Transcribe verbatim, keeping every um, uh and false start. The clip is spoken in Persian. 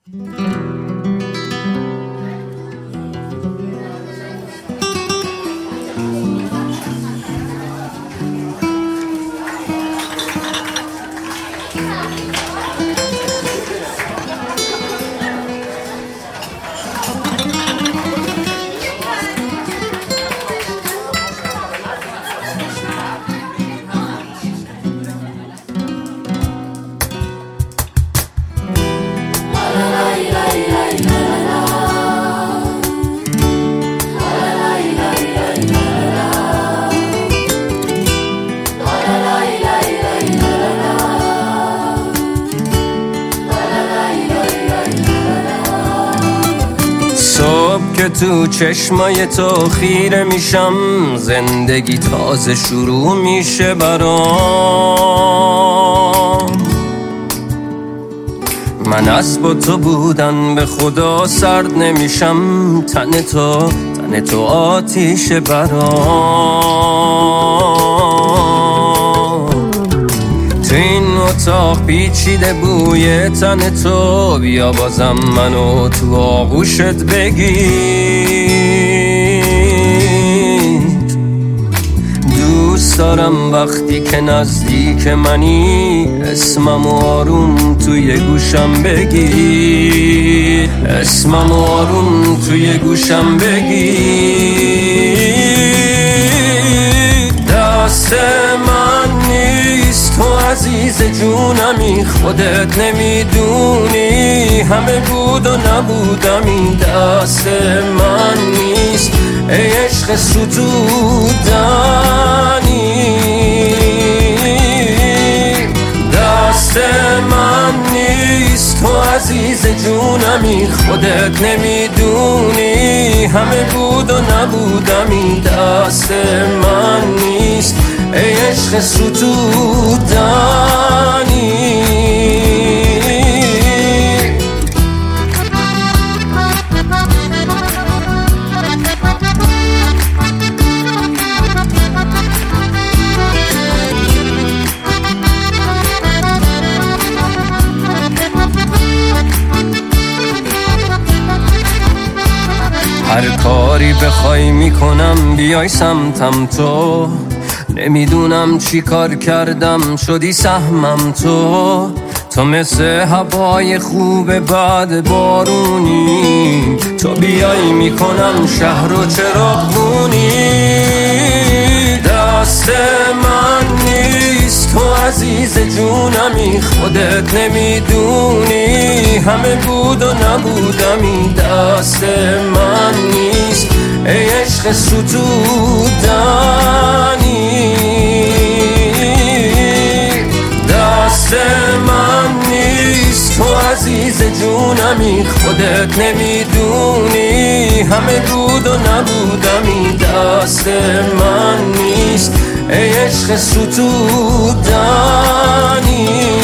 که تو چشمای تو خیره میشم، زندگی تازه شروع میشه برام. من از با تو بودن به خدا سرد نمیشم، تن تو تن تو آتیشه برام. تو این اتاق پیچیده بوی تن تو، بیا بازم منو تو آغوشت بگیر. دوست دارم وقتی که نزدیک منی، اسمم آروم توی گوشم بگیر، اسمم آروم توی گوشم بگیر. دست من نیست تو عزیز جونمی، خودت نمیدونی همه بود و نبودمی. دست من نیست ای عشق ستودنی، دست من نیست تو عزیز جونمی، خودت نمیدونی همه بود و نبودمی. دست من نیست ای عشق ستودنی. هر کاری بخوای میکنم بیای سمتم تو، نمیدونم چی کار کردم شدی سهمم تو. تو مثل هوای خوب بعد بارونی، تو بیای میکنم شهر و چراغونی. دست من نیست تو عزیز جونمی، خودت نمیدونی همه بود و نبودمی. دست من نیست ای عشق ستودنی، دست من نیست تو عزیز جونمی، خودت نمیدونی همه بود و نبودمی. دست من نیست ای عشق ستودنی.